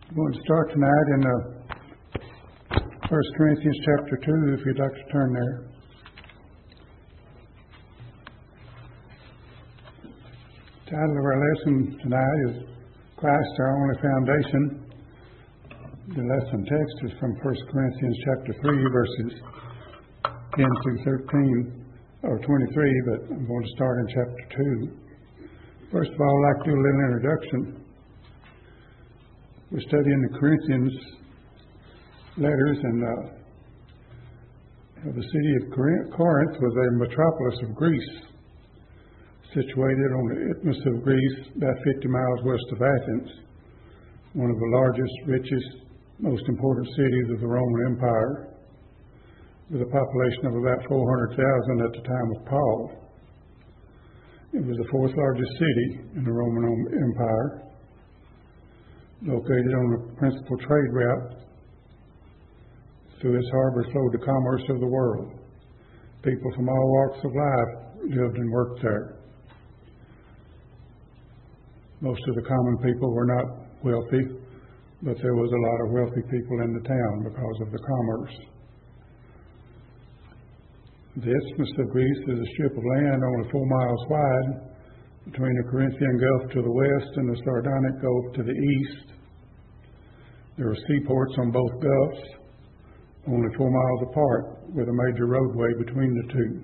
I'm going to start tonight in 1 Corinthians chapter 2, if you'd like to turn there. The title of our lesson tonight is Christ, our only foundation. The lesson text is from 1 Corinthians chapter 3, verses 10 through 13, or 23, but I'm going to start in chapter 2. First of all, I'd like to do a little introduction. We're studying the Corinthians letters, and the city of Corinth was a metropolis of Greece, situated on the isthmus of Greece, about 50 miles west of Athens, one of the largest, richest, most important cities of the Roman Empire, with a population of about 400,000 at the time of Paul. It was the fourth largest city in the Roman Empire, located on the principal trade route. Through its harbor flowed the commerce of the world. People from all walks of life lived and worked there. Most of the common people were not wealthy, but there was a lot of wealthy people in the town because of the commerce. The Isthmus of Greece is a strip of land only 4 miles wide between the Corinthian Gulf to the west and the Sardonic Gulf to the east. There are seaports on both gulfs, only 4 miles apart, with a major roadway between the two.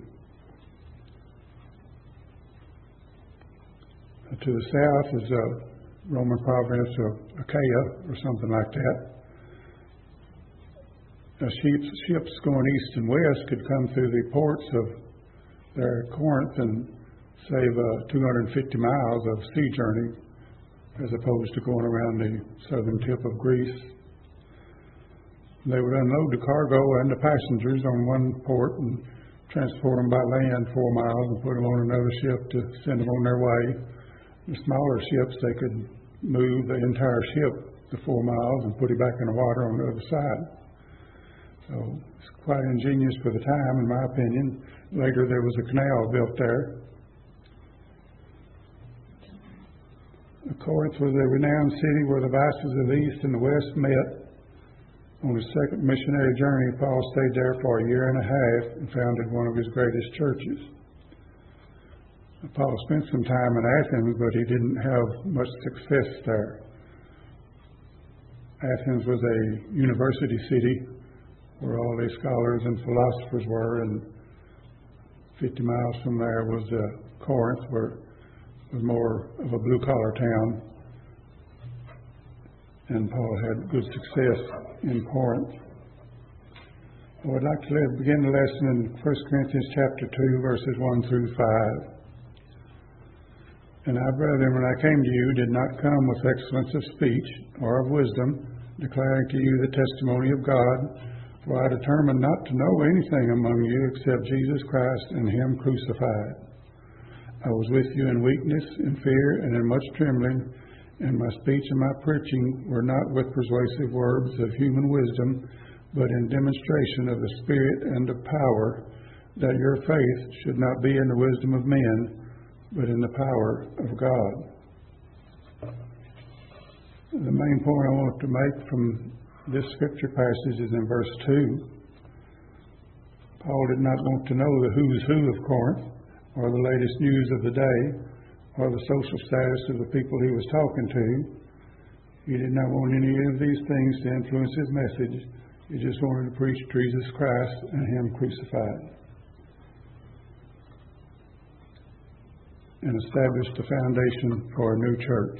To the south is the Roman province of Achaia, or something like that. Ships going east and west could come through the ports of their Corinth and save 250 miles of sea journey, as opposed to going around the southern tip of Greece. They would unload the cargo and the passengers on one port and transport them by land 4 miles and put them on another ship to send them on their way. The smaller ships, they could move the entire ship the 4 miles and put it back in the water on the other side. So it's quite ingenious for the time, in my opinion. Later there was a canal built there. Corinth was a renowned city where the vices of the East and the West met. On his second missionary journey, Paul stayed there for a year and a half and founded one of his greatest churches. Paul spent some time in Athens, but he didn't have much success there. Athens was a university city where all the scholars and philosophers were, and 50 miles from there was Corinth, where it was more of a blue-collar town. And Paul had good success in Corinth. I would like to begin the lesson in 1 Corinthians chapter 2, verses 1 through 5. And I, brethren, when I came to you, did not come with excellence of speech or of wisdom, declaring to you the testimony of God. For I determined not to know anything among you except Jesus Christ and Him crucified. I was with you in weakness, in fear, and in much trembling, and my speech and my preaching were not with persuasive words of human wisdom, but in demonstration of the Spirit and of power, that your faith should not be in the wisdom of men, but in the power of God. The main point I want to make from this scripture passage is in verse 2. Paul did not want to know the who's who of Corinth, or the latest news of the day, or the social status of the people he was talking to. He did not want any of these things to influence his message. He just wanted to preach Jesus Christ and Him crucified, and establish the foundation for a new church.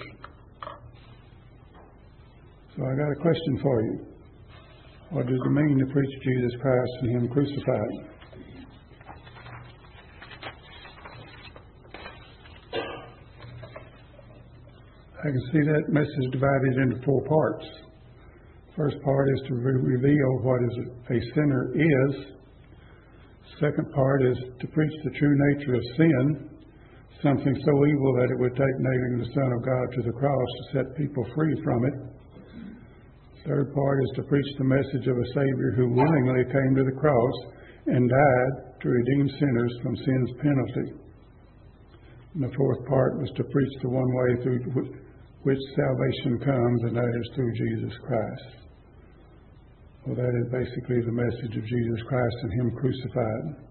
So I got a question for you. What does it mean to preach Jesus Christ and Him crucified? I can see that message divided into 4 parts. First part is to reveal what a sinner is. Second part is to preach the true nature of sin, something so evil that it would take nailing the Son of God to the cross to set people free from it. Third part is to preach the message of a Savior who willingly came to the cross and died to redeem sinners from sin's penalty. And the fourth part was to preach the one way through which salvation comes, and that is through Jesus Christ. Well, that is basically the message of Jesus Christ and Him crucified.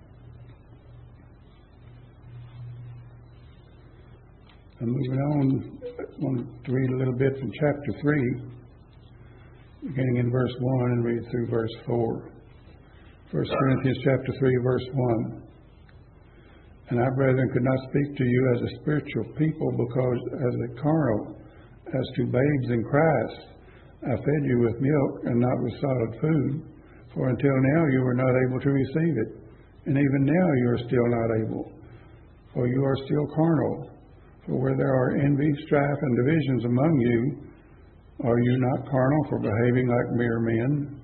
And moving on, I want to read a little bit from chapter 3, beginning in verse 1 and read through verse 4. 1 Corinthians chapter 3, verse 1. And I, brethren, could not speak to you as a spiritual people, because as a carnal, as to babes in Christ. I fed you with milk and not with solid food, for until now you were not able to receive it, and even now you are still not able, for you are still carnal. For where there are envy, strife, and divisions among you, are you not carnal for behaving like mere men?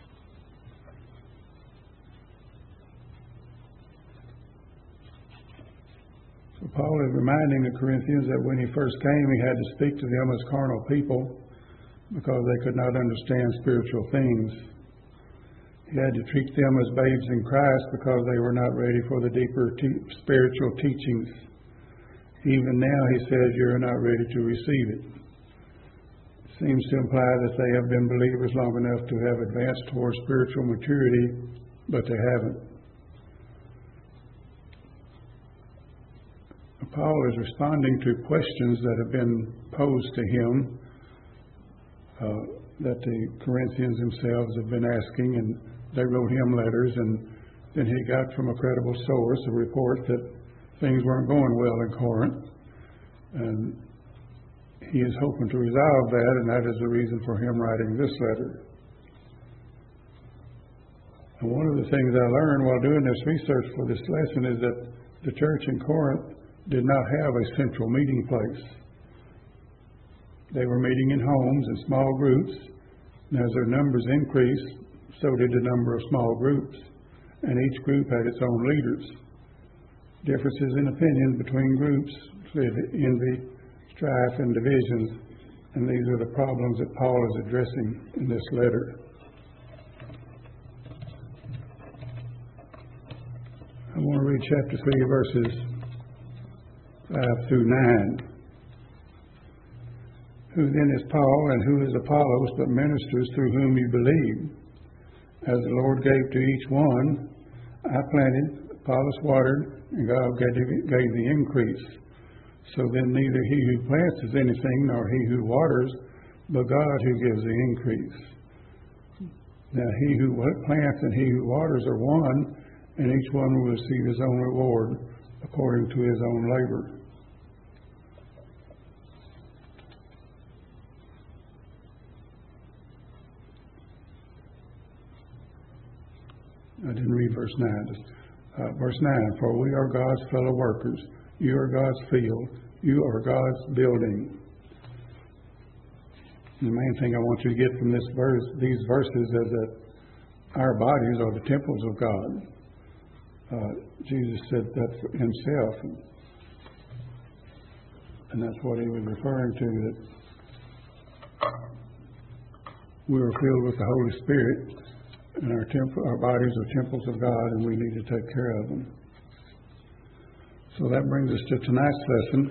So Paul is reminding the Corinthians that when he first came, he had to speak to them as carnal people because they could not understand spiritual things. He had to treat them as babes in Christ because they were not ready for the deeper spiritual teachings. Even now, he says, you're not ready to receive it. It seems to imply that they have been believers long enough to have advanced towards spiritual maturity, but they haven't. Paul is responding to questions that have been posed to him that the Corinthians themselves have been asking, and they wrote him letters, and then he got from a credible source a report that things weren't going well in Corinth, and he is hoping to resolve that, and that is the reason for him writing this letter. And one of the things I learned while doing this research for this lesson is that the church in Corinth did not have a central meeting place. They were meeting in homes and small groups, and as their numbers increased, so did the number of small groups, and each group had its own leaders. Differences in opinion between groups led to envy, strife, and divisions, and these are the problems that Paul is addressing in this letter. I want to read chapter 3, verses 5 through 9. Who then is Paul, and who is Apollos, but ministers through whom you believe? As the Lord gave to each one, I planted, Apollos watered, and God gave the increase. So then neither he who plants is anything, nor he who waters, but God who gives the increase. Now he who plants and he who waters are one, and each one will receive his own reward according to his own labor. I didn't read verse 9. Verse 9, for we are God's fellow workers. You are God's field. You are God's building. The main thing I want you to get from these verses is that our bodies are the temples of God. Jesus said that for himself. And that's what he was referring to, that we are filled with the Holy Spirit. And our bodies are temples of God, and we need to take care of them. So that brings us to tonight's lesson.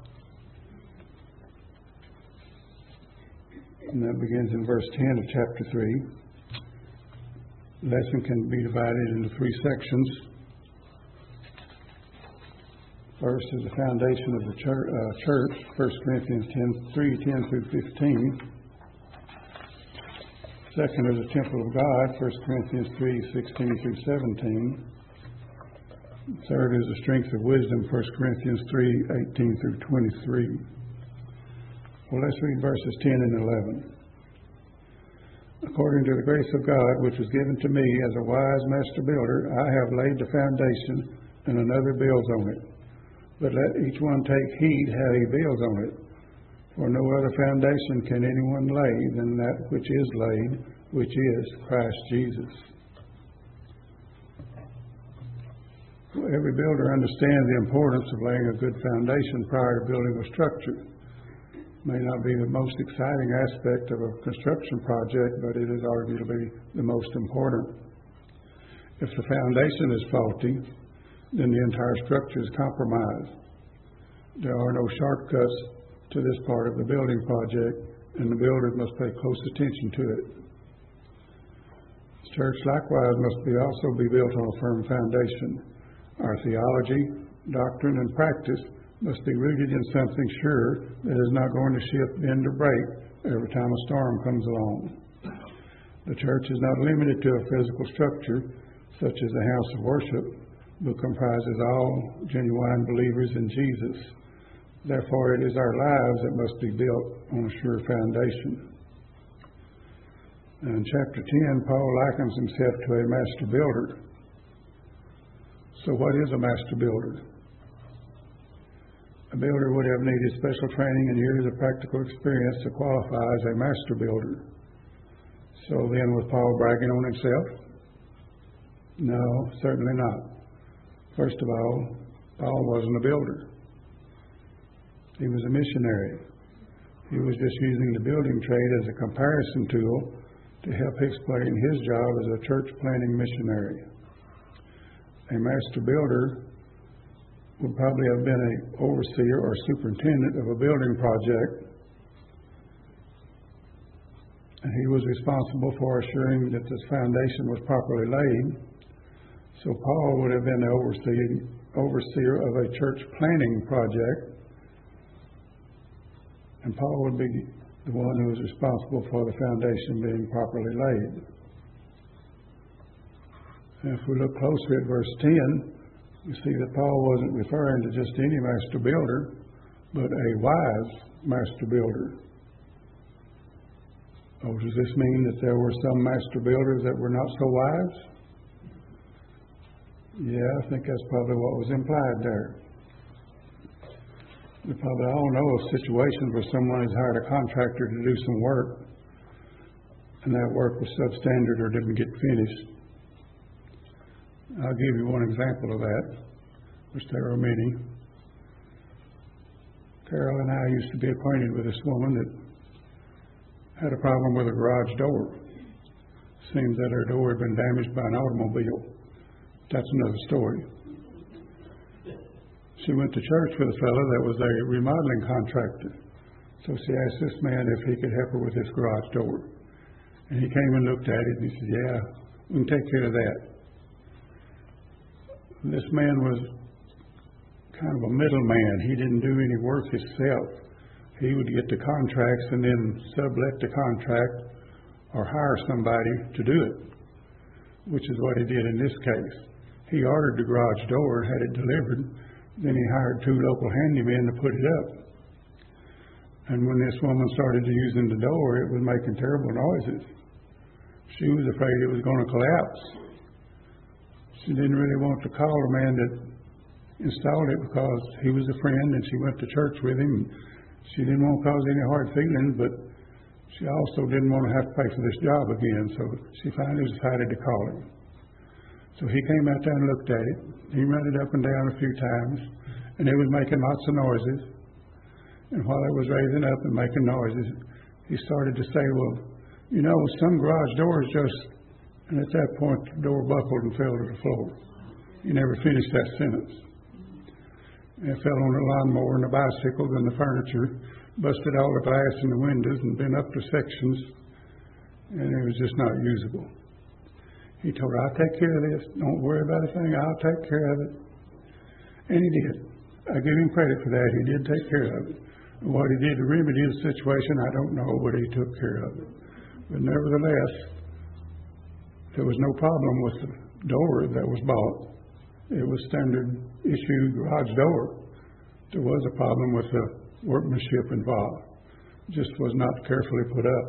And that begins in verse 10 of chapter 3. The lesson can be divided into 3 sections. First is the foundation of the church, 1 Corinthians 10 through 15. Second is the temple of God, 1 Corinthians 3:16 through 17. Third is the strength of wisdom, 1 Corinthians 3:18 through 23. Well, let's read verses 10 and 11. According to the grace of God, which was given to me as a wise master builder, I have laid the foundation, and another builds on it. But let each one take heed how he builds on it. For no other foundation can anyone lay than that which is laid, which is Christ Jesus. Well, every builder understands the importance of laying a good foundation prior to building a structure. It may not be the most exciting aspect of a construction project, but it is arguably the most important. If the foundation is faulty, then the entire structure is compromised. There are no shortcuts to this part of the building project, and the builders must pay close attention to it. The church likewise must also be built on a firm foundation. Our theology, doctrine, and practice must be rooted in something sure that is not going to shift, bend, or break every time a storm comes along. The church is not limited to a physical structure such as a house of worship, but comprises all genuine believers in Jesus. Therefore, it is our lives that must be built on a sure foundation. In chapter 10, Paul likens himself to a master builder. So what is a master builder? A builder would have needed special training and years of practical experience to qualify as a master builder. So then, was Paul bragging on himself? No, certainly not. First of all, Paul wasn't a builder. He was a missionary. He was just using the building trade as a comparison tool to help explain his job as a church planting missionary. A master builder would probably have been an overseer or superintendent of a building project, and he was responsible for assuring that this foundation was properly laid. So Paul would have been the overseer of a church planting project, and Paul would be the one who was responsible for the foundation being properly laid. And if we look closely at verse 10, we see that Paul wasn't referring to just any master builder, but a wise master builder. Oh, does this mean that there were some master builders that were not so wise? Yeah, I think that's probably what was implied there. We probably all know of situations where someone has hired a contractor to do some work, and that work was substandard or didn't get finished. I'll give you one example of that, which there are many. Carol and I used to be acquainted with this woman that had a problem with a garage door. Seems that her door had been damaged by an automobile. That's another story. She went to church with a fellow that was a remodeling contractor. So she asked this man if he could help her with this garage door. And he came and looked at it and he said, yeah, we can take care of that. This man was kind of a middleman. He didn't do any work himself. He would get the contracts and then sublet the contract or hire somebody to do it, which is what he did in this case. He ordered the garage door and had it delivered. Then he hired 2 local handymen to put it up. And when this woman started using the door, it was making terrible noises. She was afraid it was going to collapse. She didn't really want to call the man that installed it because he was a friend and she went to church with him. She didn't want to cause any hard feelings, but she also didn't want to have to pay for this job again. So she finally decided to call him. So he came out there and looked at it. He ran it up and down a few times, and it was making lots of noises. And while it was raising up and making noises, he started to say, well, you know, some garage doors just... And at that point, the door buckled and fell to the floor. He never finished that sentence. It fell on the lawnmower and the bicycles and the furniture, busted all the glass in the windows and bent up to sections, and it was just not usable. He told her, I'll take care of this. Don't worry about a thing. I'll take care of it. And he did. I give him credit for that. He did take care of it. And what he did to remedy the situation, I don't know, but he took care of it. But nevertheless, there was no problem with the door that was bought. It was standard issue garage door. There was a problem with the workmanship involved. It just was not carefully put up.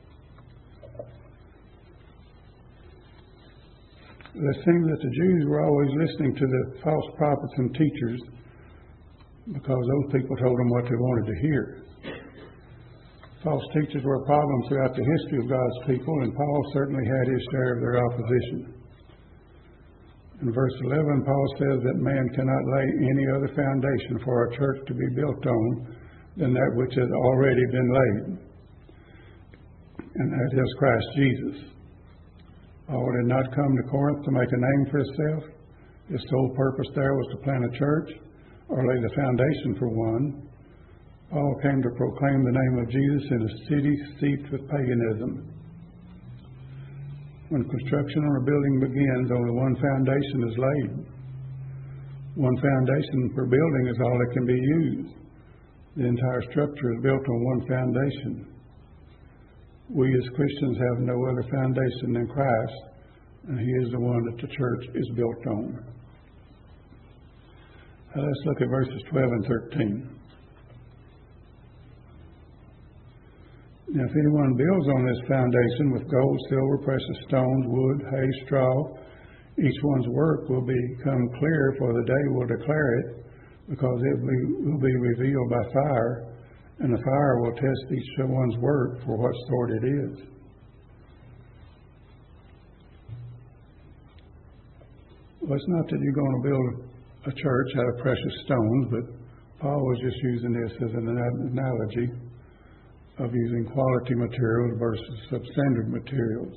It seems that the Jews were always listening to the false prophets and teachers because those people told them what they wanted to hear. False teachers were a problem throughout the history of God's people, and Paul certainly had his share of their opposition. In verse 11, Paul says that man cannot lay any other foundation for a church to be built on than that which has already been laid, and that is Christ Jesus. Paul did not come to Corinth to make a name for himself. His sole purpose there was to plant a church or lay the foundation for one. Paul came to proclaim the name of Jesus in a city steeped with paganism. When construction on a building begins, only one foundation is laid. One foundation per building is all that can be used. The entire structure is built on one foundation. We as Christians have no other foundation than Christ, and He is the one that the church is built on. Now let's look at verses 12 and 13. Now, if anyone builds on this foundation with gold, silver, precious stones, wood, hay, straw, each one's work will become clear, for the day will declare it, because it will be revealed by fire, and the fire will test each one's work for what sort it is. Well, it's not that you're going to build a church out of precious stones, but Paul was just using this as an analogy of using quality materials versus substandard materials.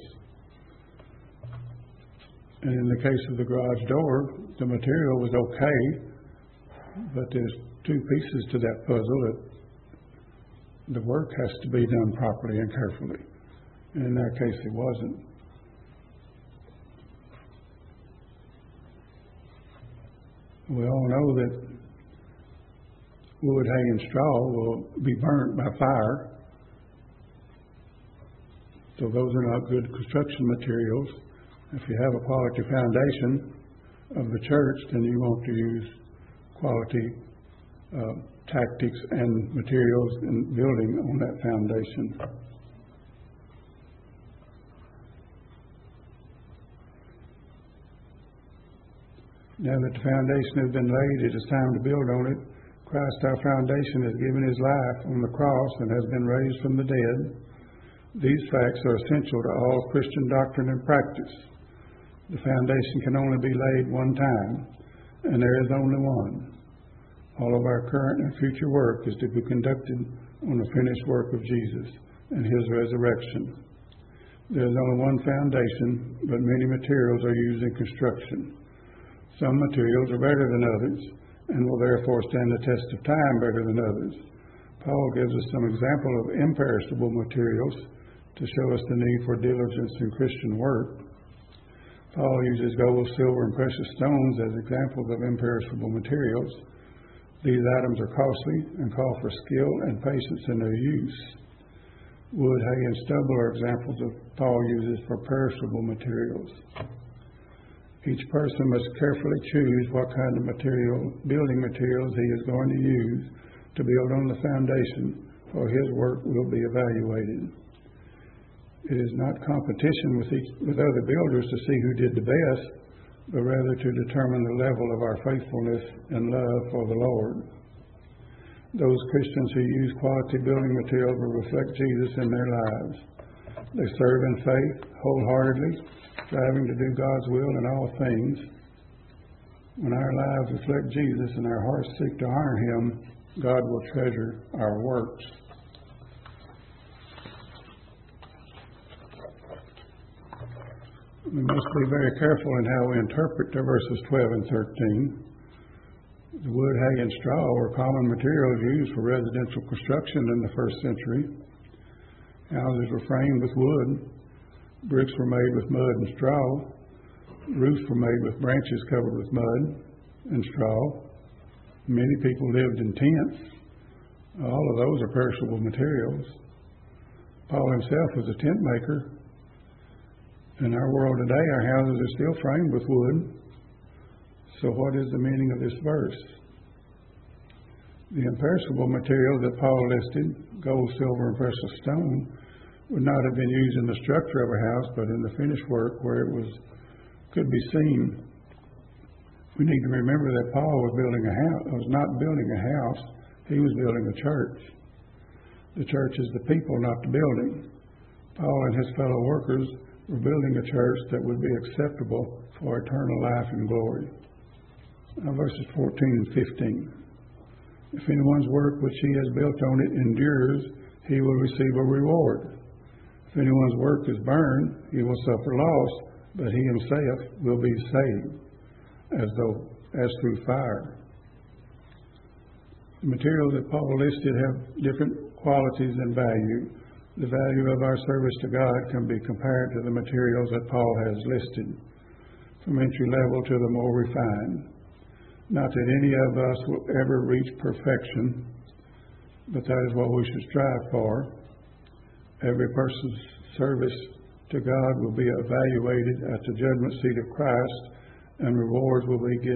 And in the case of the garage door, the material was okay, but there's two pieces to that puzzle that the work has to be done properly and carefully. And in that case, it wasn't. We all know that wood, hay, and straw will be burnt by fire. So those are not good construction materials. If you have a quality foundation of the church, then you want to use quality tactics and materials in building on that foundation. Now that the foundation has been laid, it is time to build on it. Christ, our foundation, has given His life on the cross and has been raised from the dead. These facts are essential to all Christian doctrine and practice. The foundation can only be laid one time, and there is only one. All of our current and future work is to be conducted on the finished work of Jesus and His resurrection. There is only one foundation, but many materials are used in construction. Some materials are better than others and will therefore stand the test of time better than others. Paul gives us some example of imperishable materials to show us the need for diligence in Christian work. Paul uses gold, silver, and precious stones as examples of imperishable materials. These items are costly and call for skill and patience in their use. Wood, hay, and stubble are examples of Paul uses for perishable materials. Each person must carefully choose what kind of building materials he is going to use to build on the foundation, for his work will be evaluated. It is not competition with other builders to see who did the best, but rather to determine the level of our faithfulness and love for the Lord. Those Christians who use quality building materials will reflect Jesus in their lives. They serve in faith, wholeheartedly, striving to do God's will in all things. When our lives reflect Jesus and our hearts seek to honor Him, God will treasure our works. We must be very careful in how we interpret the verses 12 and 13. The wood, hay, and straw were common materials used for residential construction in the first century. Houses were framed with wood. Bricks were made with mud and straw. Roofs were made with branches covered with mud and straw. Many people lived in tents. All of those are perishable materials. Paul himself was a tent maker. In our world today, our houses are still framed with wood. So what is the meaning of this verse? The imperishable materials that Paul listed, gold, silver, and precious stone, would not have been used in the structure of a house, but in the finished work where it could be seen. We need to remember that Paul was not building a house, he was building a church. The church is the people, not the building. Paul and his fellow workers were building a church that would be acceptable for eternal life and glory. Now, verses 14 and 15. If anyone's work which he has built on it endures, he will receive a reward. If anyone's work is burned, he will suffer loss, but he himself will be saved, as through fire. The materials that Paul listed have different qualities and value. The value of our service to God can be compared to the materials that Paul has listed, from entry level to the more refined. Not that any of us will ever reach perfection, but that is what we should strive for. Every person's service to God will be evaluated at the judgment seat of Christ, and rewards will be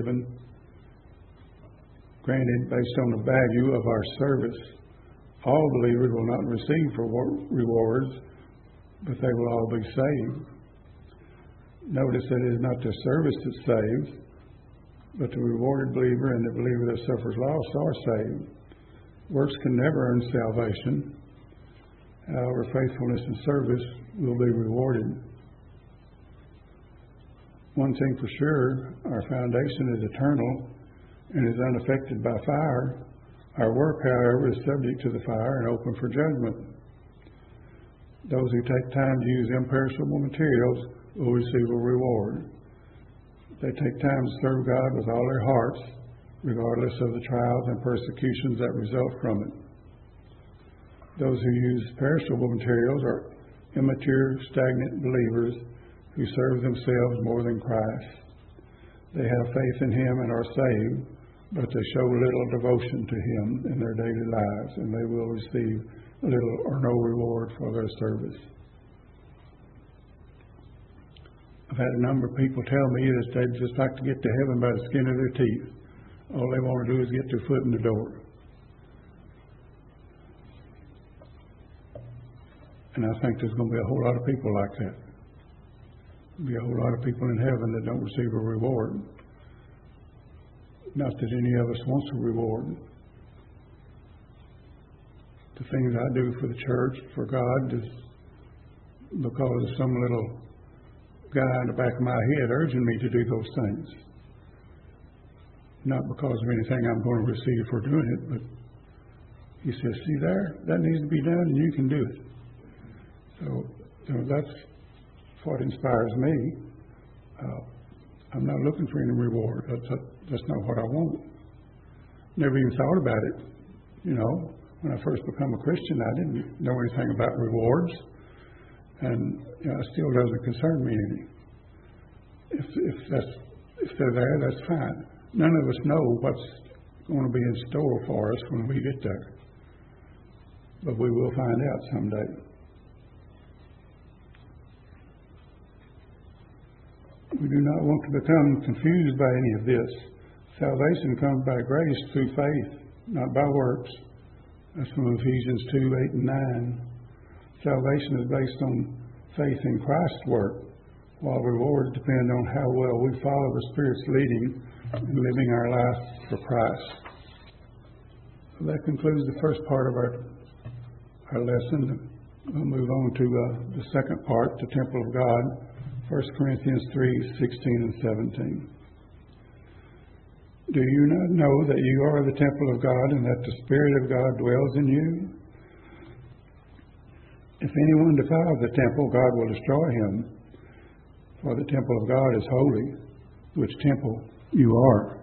granted based on the value of our service. All believers will not receive rewards, but they will all be saved. Notice that it is not the service that saves, but the rewarded believer and the believer that suffers loss are saved. Works can never earn salvation. However, faithfulness and service will be rewarded. One thing for sure, our foundation is eternal and is unaffected by fire. Our work, however, is subject to the fire and open for judgment. Those who take time to use imperishable materials will receive a reward. They take time to serve God with all their hearts, regardless of the trials and persecutions that result from it. Those who use perishable materials are immature, stagnant believers who serve themselves more than Christ. They have faith in Him and are saved, but they show little devotion to Him in their daily lives, and they will receive little or no reward for their service. I've had a number of people tell me that they'd just like to get to heaven by the skin of their teeth. All they want to do is get their foot in the door. And I think there's going to be a whole lot of people like that. There'll be a whole lot of people in heaven that don't receive a reward. Not that any of us wants a reward. The things I do for the church, for God, is because of some little guy in the back of my head urging me to do those things. Not because of anything I'm going to receive for doing it, but he says, see there, that needs to be done and you can do it. So that's what inspires me. I'm not looking for any reward. That's not what I want. Never even thought about it. When I first became a Christian, I didn't know anything about rewards. And it still doesn't concern me any. If they're there, that's fine. None of us know what's going to be in store for us when we get there. But we will find out someday. We do not want to become confused by any of this. Salvation comes by grace through faith, not by works. That's from Ephesians 2:8 and 9. Salvation is based on faith in Christ's work, while rewards depend on how well we follow the Spirit's leading in living our life for Christ. So that concludes the first part of our lesson. We'll move on to the second part, the temple of God, 1 Corinthians 3:16 and 17. Do you not know that you are the temple of God and that the Spirit of God dwells in you? If anyone defiles the temple, God will destroy him. For the temple of God is holy, which temple you are.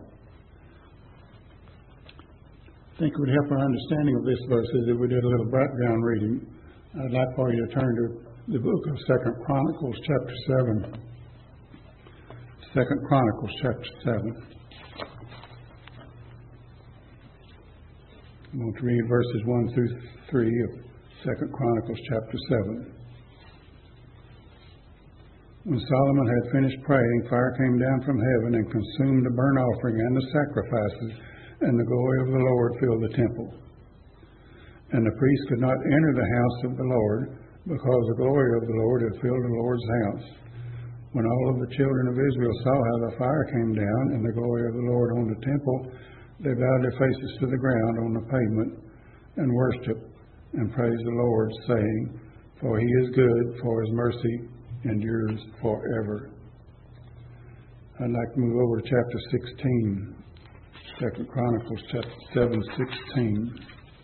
I think it would help our understanding of this verse if we did a little background reading. I'd like for you to turn to the book of 2 Chronicles chapter 7. 2 Chronicles chapter 7. I'm going to read verses 1 through 3 of 2 Chronicles chapter 7. When Solomon had finished praying, fire came down from heaven and consumed the burnt offering and the sacrifices, and the glory of the Lord filled the temple. And the priest could not enter the house of the Lord, because the glory of the Lord had filled the Lord's house. When all of the children of Israel saw how the fire came down and the glory of the Lord on the temple, they bowed their faces to the ground on the pavement and worshipped and praised the Lord, saying, For he is good, for his mercy endures forever. I'd like to move over to chapter 16, 2 Chronicles chapter 7:16.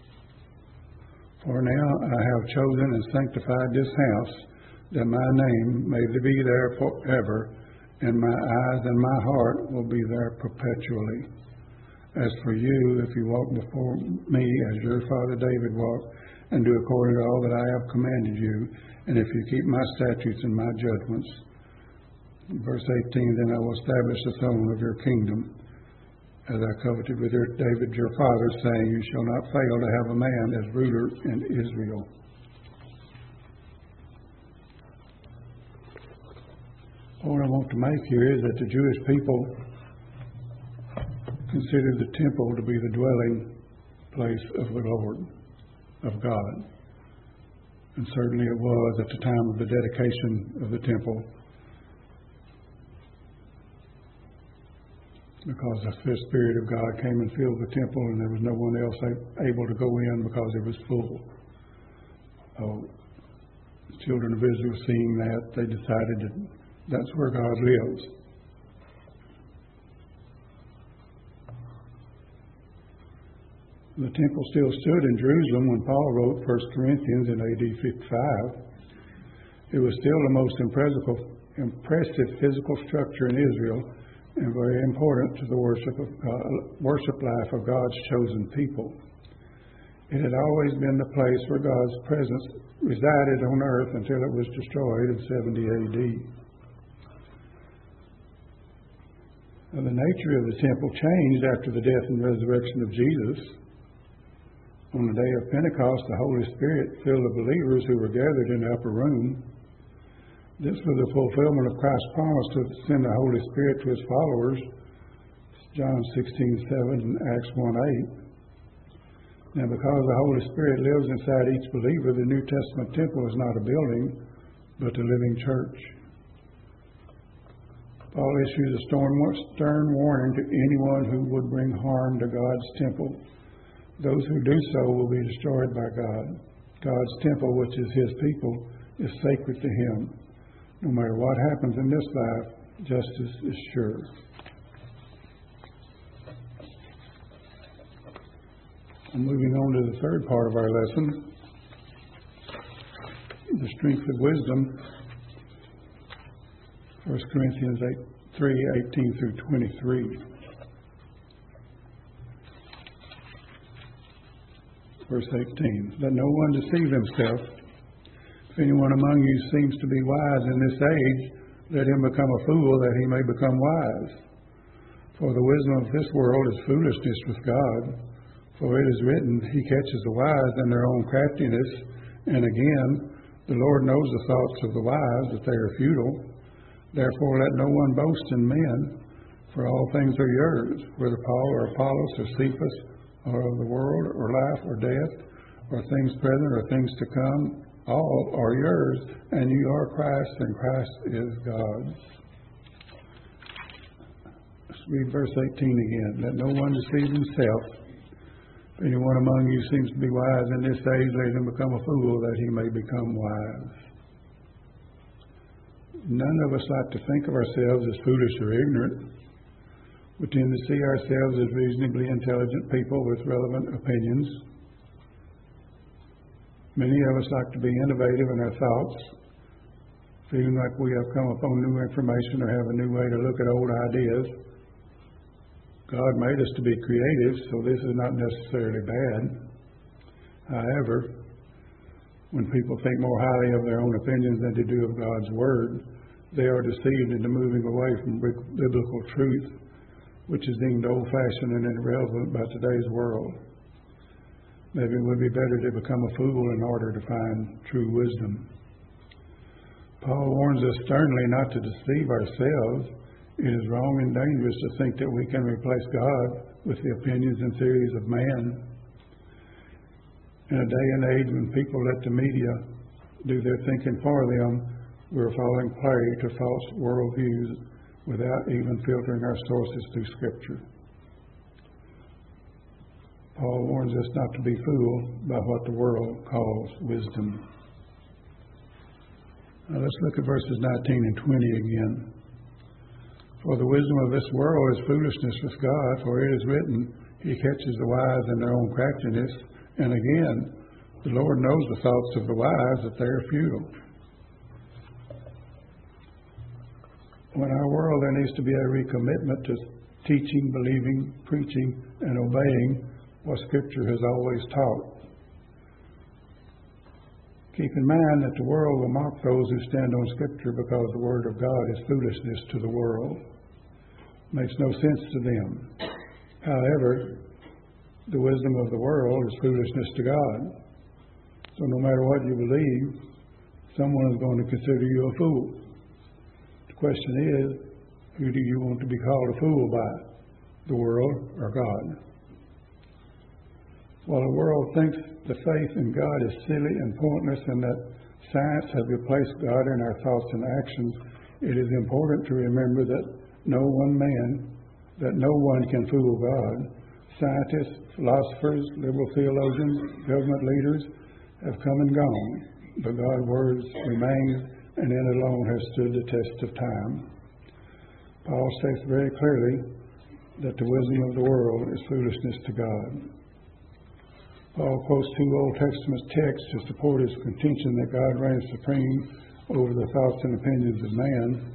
For now I have chosen and sanctified this house, that my name may be there forever, and my eyes and my heart will be there perpetually. As for you, if you walk before me as your father David walked, and do according to all that I have commanded you, and if you keep my statutes and my judgments. Verse 18, then I will establish the throne of your kingdom, as I coveted with David your father, saying, you shall not fail to have a man as ruler in Israel. What I want to make here is that the Jewish people considered the temple to be the dwelling place of the Lord, of God. And certainly it was at the time of the dedication of the temple, because the Spirit of God came and filled the temple, and there was no one else able to go in because it was full. The children of Israel, seeing that, they decided that that's where God lives. The temple still stood in Jerusalem when Paul wrote 1 Corinthians in AD 55. It was still the most impressive physical structure in Israel, and very important to the worship life of God's chosen people. It had always been the place where God's presence resided on earth until it was destroyed in 70 AD. Now, the nature of the temple changed after the death and resurrection of Jesus. On the day of Pentecost, the Holy Spirit filled the believers who were gathered in the upper room. This was the fulfillment of Christ's promise to send the Holy Spirit to his followers, John 16:7 and Acts 1:8. Now, because the Holy Spirit lives inside each believer, the New Testament temple is not a building, but a living church. Paul issues a stern warning to anyone who would bring harm to God's temple. Those who do so will be destroyed by God. God's temple, which is his people, is sacred to him. No matter what happens in this life, justice is sure. I'm moving on to the third part of our lesson, the strength of wisdom. 1 Corinthians 3:18 through 23. Verse 18, let no one deceive himself. If anyone among you seems to be wise in this age, let him become a fool that he may become wise. For the wisdom of this world is foolishness with God. For it is written, he catches the wise in their own craftiness. And again, the Lord knows the thoughts of the wise, that they are futile. Therefore let no one boast in men, for all things are yours, whether Paul or Apollos or Cephas, or of the world, or life, or death, or things present, or things to come, all are yours, and you are Christ, and Christ is God's. Let's read verse 18 again. Let no one deceive himself. If anyone among you seems to be wise in this age, let him become a fool, that he may become wise. None of us like to think of ourselves as foolish or ignorant. We tend to see ourselves as reasonably intelligent people with relevant opinions. Many of us like to be innovative in our thoughts, feeling like we have come upon new information or have a new way to look at old ideas. God made us to be creative, so this is not necessarily bad. However, when people think more highly of their own opinions than they do of God's Word, they are deceived into moving away from biblical truth, which is deemed old-fashioned and irrelevant by today's world. Maybe it would be better to become a fool in order to find true wisdom. Paul warns us sternly not to deceive ourselves. It is wrong and dangerous to think that we can replace God with the opinions and theories of man. In a day and age when people let the media do their thinking for them, we're falling prey to false worldviews without even filtering our sources through Scripture. Paul warns us not to be fooled by what the world calls wisdom. Now let's look at verses 19 and 20 again. For the wisdom of this world is foolishness with God, for it is written, he catches the wise in their own craftiness. And again, the Lord knows the thoughts of the wise, that they are futile. In our world, there needs to be a recommitment to teaching, believing, preaching, and obeying what Scripture has always taught. Keep in mind that the world will mock those who stand on Scripture because the Word of God is foolishness to the world. Makes no sense to them. However, the wisdom of the world is foolishness to God. So no matter what you believe, someone is going to consider you a fool. The question is, who do you want to be called a fool by? The world or God? While the world thinks the faith in God is silly and pointless and that science has replaced God in our thoughts and actions, it is important to remember that no one can fool God. Scientists, philosophers, liberal theologians, government leaders have come and gone, but God's word remains, and it alone has stood the test of time. Paul states very clearly that the wisdom of the world is foolishness to God. Paul quotes two Old Testament texts to support his contention that God reigns supreme over the thoughts and opinions of man.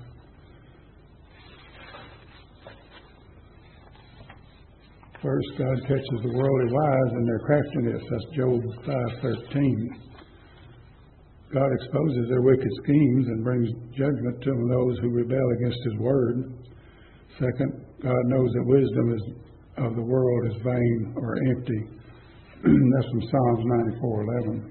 First, God catches the worldly wise in their craftiness. That's Job 5:13. God exposes their wicked schemes and brings judgment to those who rebel against His word. Second, God knows that wisdom of the world is vain or empty. That's from Psalms 94:11.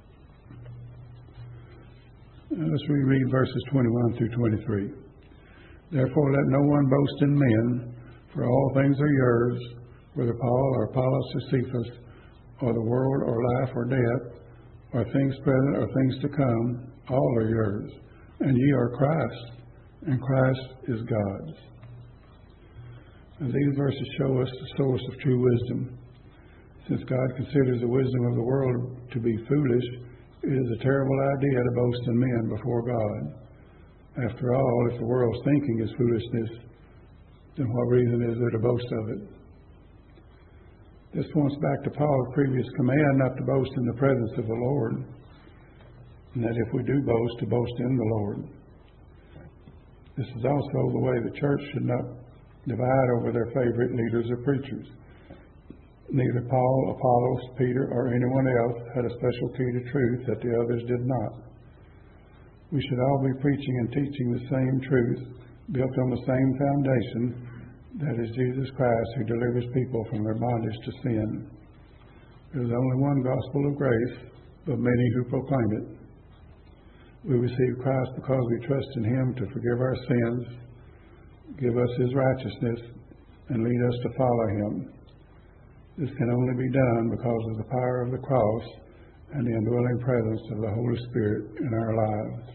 Let's reread verses 21 through 23. Therefore let no one boast in men, for all things are yours, whether Paul or Apollos or Cephas, or the world or life or death, or things present or things to come, all are yours. And ye are Christ, and Christ is God's. And these verses show us the source of true wisdom. Since God considers the wisdom of the world to be foolish, it is a terrible idea to boast in men before God. After all, if the world's thinking is foolishness, then what reason is there to boast of it? This points back to Paul's previous command not to boast in the presence of the Lord, and that if we do boast, to boast in the Lord. This is also the way the church should not divide over their favorite leaders or preachers. Neither Paul, Apollos, Peter, or anyone else had a special key to truth that the others did not. We should all be preaching and teaching the same truth, built on the same foundation, that is Jesus Christ, who delivers people from their bondage to sin. There is only one gospel of grace, but many who proclaim it. We receive Christ because we trust in Him to forgive our sins, give us His righteousness, and lead us to follow Him. This can only be done because of the power of the cross and the indwelling presence of the Holy Spirit in our lives.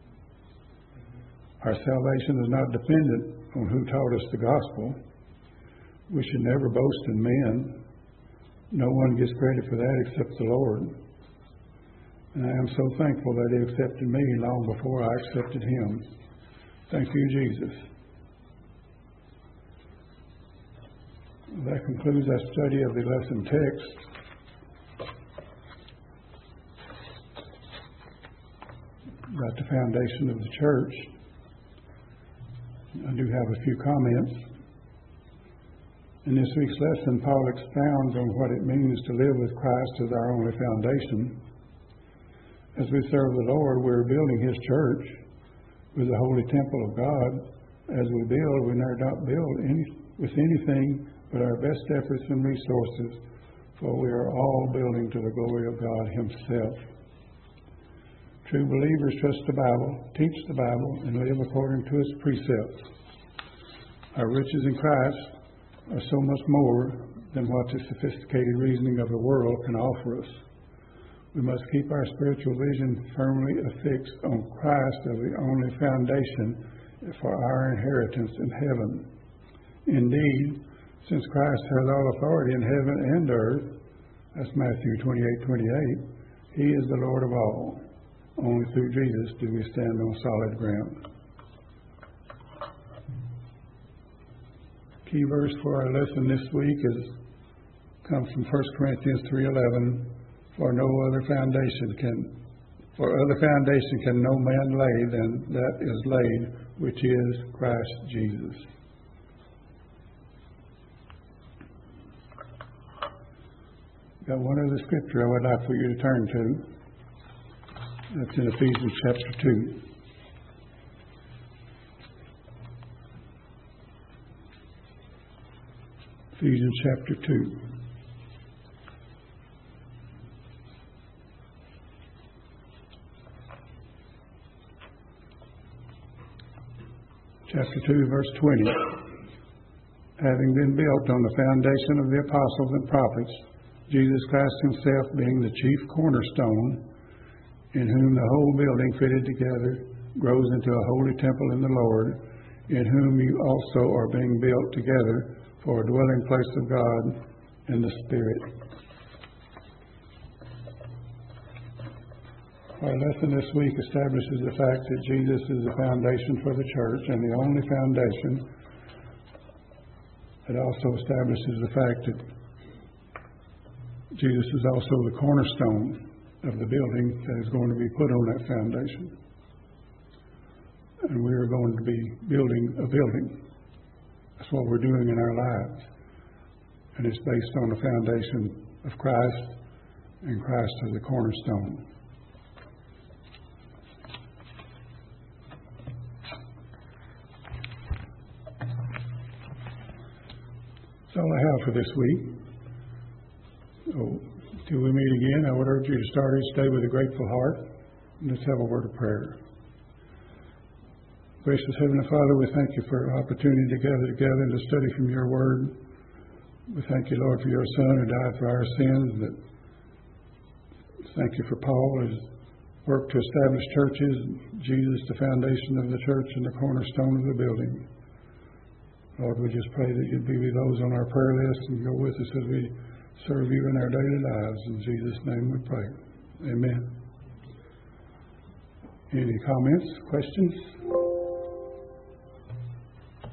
Our salvation is not dependent on who taught us the gospel. We should never boast in men. No one gets credit for that except the Lord. And I am so thankful that He accepted me long before I accepted Him. Thank you, Jesus. That concludes our study of the lesson text about the foundation of the church. I do have a few comments. In this week's lesson, Paul expounds on what it means to live with Christ as our only foundation. As we serve the Lord, we're building His church with the holy temple of God. As we build, we never not build with anything but our best efforts and resources, for we are all building to the glory of God Himself. True believers trust the Bible, teach the Bible, and live according to its precepts. Our riches in Christ are so much more than what the sophisticated reasoning of the world can offer us. We must keep our spiritual vision firmly affixed on Christ as the only foundation for our inheritance in heaven. Indeed, since Christ has all authority in heaven and earth, that's Matthew 28:28, He is the Lord of all. Only through Jesus do we stand on solid ground. Key verse for our lesson this week comes from 1 Corinthians 3:11. For other foundation can no man lay than that is laid, which is Christ Jesus. Got one other scripture I would like for you to turn to. That's in Ephesians chapter 2. Ephesians chapter 2. Chapter 2, verse 20. Having been built on the foundation of the apostles and prophets, Jesus Christ himself being the chief cornerstone, in whom the whole building fitted together grows into a holy temple in the Lord, in whom you also are being built together for a dwelling place of God in the Spirit. Our lesson this week establishes the fact that Jesus is the foundation for the church and the only foundation. It also establishes the fact that Jesus is also the cornerstone of the building that is going to be put on that foundation. And we are going to be building a building. That's what we're doing in our lives. And it's based on the foundation of Christ and Christ as the cornerstone. That's all I have for this week. Till we meet again, I would urge you to start each day with a grateful heart. And let's have a word of prayer. Gracious Heavenly Father, we thank you for the opportunity to gather together and to study from your word. We thank you, Lord, for your Son who died for our sins. Thank you for Paul, his work to establish churches, Jesus, the foundation of the church and the cornerstone of the building. Lord, we just pray that you'd be with those on our prayer list and go with us as we serve you in our daily lives. In Jesus' name we pray. Amen. Any comments, questions?